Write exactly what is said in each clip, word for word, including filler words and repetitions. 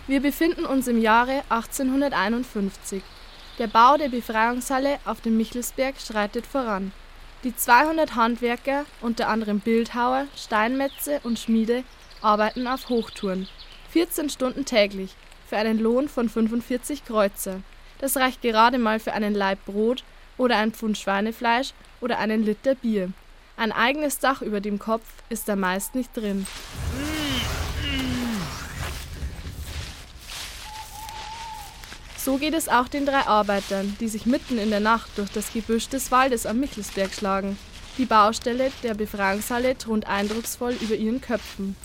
Wir befinden uns im Jahre achtzehnhunderteinundfünfzig. Der Bau der Befreiungshalle auf dem Michelsberg schreitet voran. Die zweihundert Handwerker, unter anderem Bildhauer, Steinmetze und Schmiede, arbeiten auf Hochtouren. vierzehn Stunden täglich, für einen Lohn von fünfundvierzig Kreuzer. Das reicht gerade mal für einen Laib Brot oder ein Pfund Schweinefleisch oder einen Liter Bier. Ein eigenes Dach über dem Kopf ist da meist nicht drin. So geht es auch den drei Arbeitern, die sich mitten in der Nacht durch das Gebüsch des Waldes am Michelsberg schlagen. Die Baustelle der Befreiungshalle thront eindrucksvoll über ihren Köpfen.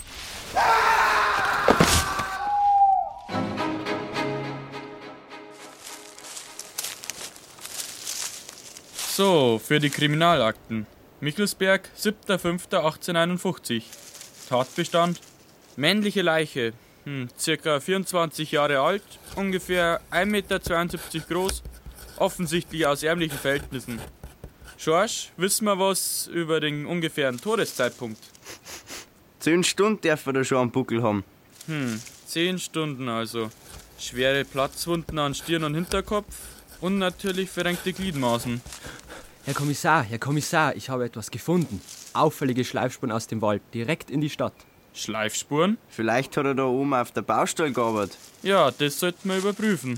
So, für die Kriminalakten. Michelsberg, siebter fünfter achtzehnhunderteinundfünfzig. Tatbestand: männliche Leiche, hm, circa vierundzwanzig Jahre alt, ungefähr ein Meter zweiundsiebzig groß, offensichtlich aus ärmlichen Verhältnissen. Schorsch, wissen wir was über den ungefähren Todeszeitpunkt? Zehn Stunden darf er da schon am Buckel haben. Hm, zehn Stunden also. Schwere Platzwunden an Stirn und Hinterkopf und natürlich verrenkte Gliedmaßen. Herr Kommissar, Herr Kommissar, ich habe etwas gefunden. Auffällige Schleifspuren aus dem Wald, direkt in die Stadt. Schleifspuren? Vielleicht hat er da oben auf der Baustelle gearbeitet. Ja, das sollten wir überprüfen.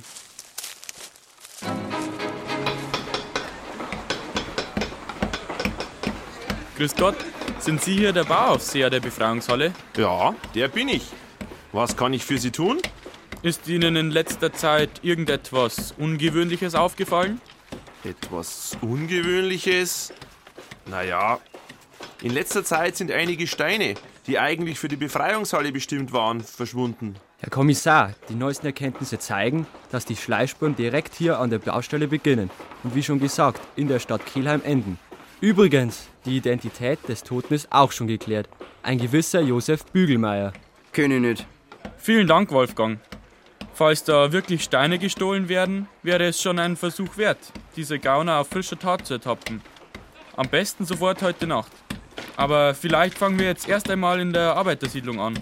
Grüß Gott, sind Sie hier der Bauaufseher der Befreiungshalle? Ja, der bin ich. Was kann ich für Sie tun? Ist Ihnen in letzter Zeit irgendetwas Ungewöhnliches aufgefallen? Etwas Ungewöhnliches? Naja, in letzter Zeit sind einige Steine, die eigentlich für die Befreiungshalle bestimmt waren, verschwunden. Herr Kommissar, die neuesten Erkenntnisse zeigen, dass die Schleifspuren direkt hier an der Baustelle beginnen und wie schon gesagt, in der Stadt Kelheim enden. Übrigens, die Identität des Toten ist auch schon geklärt. Ein gewisser Josef Bügelmeier. Kenn ich nicht. Vielen Dank, Wolfgang. Falls da wirklich Steine gestohlen werden, wäre es schon ein Versuch wert, diese Gauner auf frischer Tat zu ertappen. Am besten sofort heute Nacht. Aber vielleicht fangen wir jetzt erst einmal in der Arbeitersiedlung an.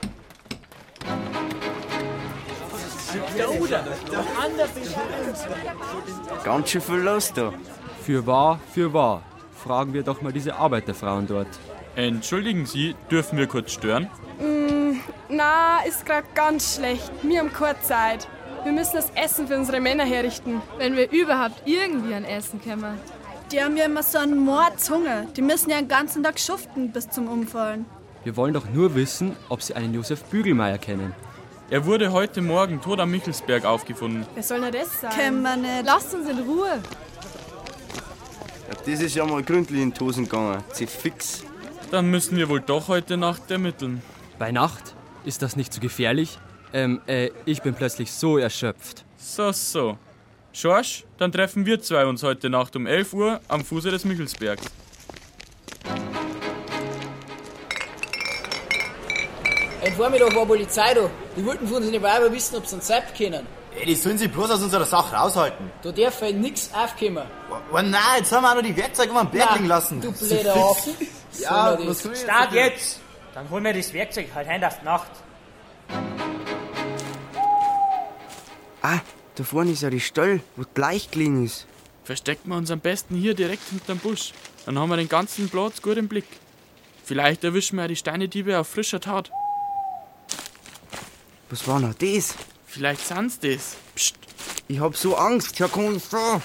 Ganz schön viel los da. Für wahr, für wahr. Fragen wir doch mal diese Arbeiterfrauen dort. Entschuldigen Sie, dürfen wir kurz stören? Mm, na, ist grad ganz schlecht. Wir haben keine Zeit. Wir müssen das Essen für unsere Männer herrichten. Wenn wir überhaupt irgendwie an Essen kommen. Die haben ja immer so einen Mordshunger. Die müssen ja den ganzen Tag schuften bis zum Umfallen. Wir wollen doch nur wissen, ob Sie einen Josef Bügelmeier kennen. Er wurde heute Morgen tot am Michelsberg aufgefunden. Wer soll denn das sein? Kennen wir nicht. Lasst uns in Ruhe. Ja, das ist ja mal gründlich in die Hosen gegangen. Sie fix. Dann müssen wir wohl doch heute Nacht ermitteln. Bei Nacht? Ist das nicht zu gefährlich? Ähm, äh, ich bin plötzlich so erschöpft. So, so. Schorsch, dann treffen wir zwei uns heute Nacht um elf Uhr am Fuße des Michelsbergs. Heute Vormittag war Polizei da. Die wollten von unseren Weiber wissen, ob sie uns selbst kennen. Ey, die sollen sich bloß aus unserer Sache raushalten. Da darf halt nichts aufkommen. Oh nein, jetzt haben wir auch noch die Werkzeuge am Berg liegen lassen. Du blöder Affen. Ja, was soll ich Start jetzt! Dann holen wir das Werkzeug halt heim auf die Nacht. Ah, da vorne ist ja die Stall, wo die Leiche gelegen ist. Verstecken wir uns am besten hier direkt hinterm Busch. Dann haben wir den ganzen Platz gut im Blick. Vielleicht erwischen wir ja die Steinediebe auf frischer Tat. Was war noch das? Vielleicht sind's das. Psst. Ich hab so Angst, Herr Kommissar.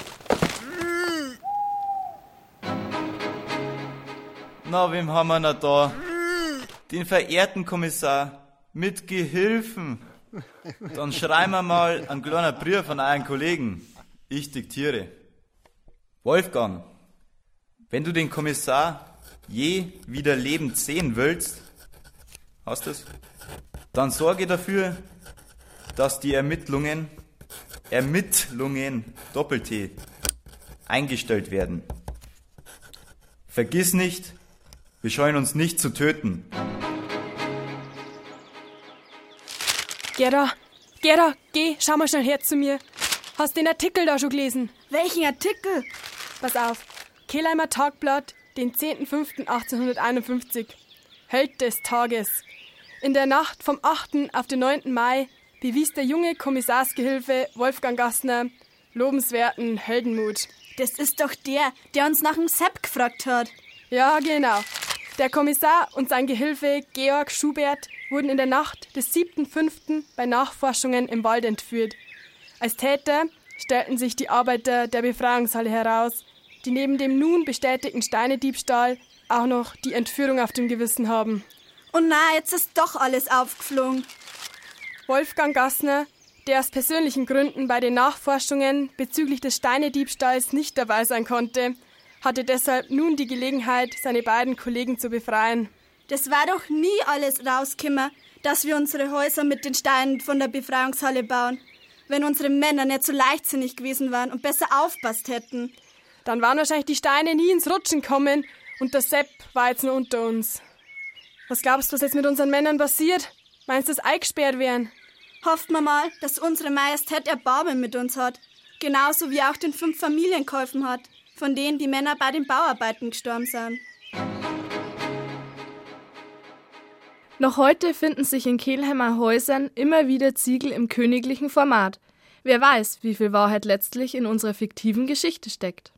Na, wem haben wir noch da? Den verehrten Kommissar mit Gehilfen. Dann schreiben wir mal einen kleinen Brief an euren Kollegen. Ich diktiere. Wolfgang, wenn du den Kommissar je wieder lebend sehen willst, hast du's? Dann sorge dafür, dass die Ermittlungen, Ermittlungen, Doppel-T, eingestellt werden. Vergiss nicht, wir scheuen uns nicht zu töten. Gerda, Gerda, geh, schau mal schnell her zu mir. Hast den Artikel da schon gelesen? Welchen Artikel? Pass auf. Kelheimer Tagblatt, den zehnten fünften achtzehnhunderteinundfünfzig. Held des Tages. In der Nacht vom achten auf den neunten Mai bewies der junge Kommissarsgehilfe Wolfgang Gassner lobenswerten Heldenmut. Das ist doch der, der uns nach dem Sepp gefragt hat. Ja, genau. Der Kommissar und sein Gehilfe Georg Schubert wurden in der Nacht des siebten fünften bei Nachforschungen im Wald entführt. Als Täter stellten sich die Arbeiter der Befreiungshalle heraus, die neben dem nun bestätigten Steinediebstahl auch noch die Entführung auf dem Gewissen haben. Oh nein, jetzt ist doch alles aufgeflogen. Wolfgang Gassner, der aus persönlichen Gründen bei den Nachforschungen bezüglich des Steinediebstahls nicht dabei sein konnte, hatte deshalb nun die Gelegenheit, seine beiden Kollegen zu befreien. Das war doch nie alles rausgekommen, dass wir unsere Häuser mit den Steinen von der Befreiungshalle bauen. Wenn unsere Männer nicht so leichtsinnig gewesen waren und besser aufpasst hätten. Dann waren wahrscheinlich die Steine nie ins Rutschen kommen und der Sepp war jetzt nur unter uns. Was glaubst du, was jetzt mit unseren Männern passiert? Meinst du, dass eingesperrt wären? Hoffen wir mal, dass unsere Majestät Erbarmen mit uns hat. Genauso wie auch den fünf Familien geholfen hat, von denen die Männer bei den Bauarbeiten gestorben sind. Noch heute finden sich in Kelheimer Häusern immer wieder Ziegel im königlichen Format. Wer weiß, wie viel Wahrheit letztlich in unserer fiktiven Geschichte steckt.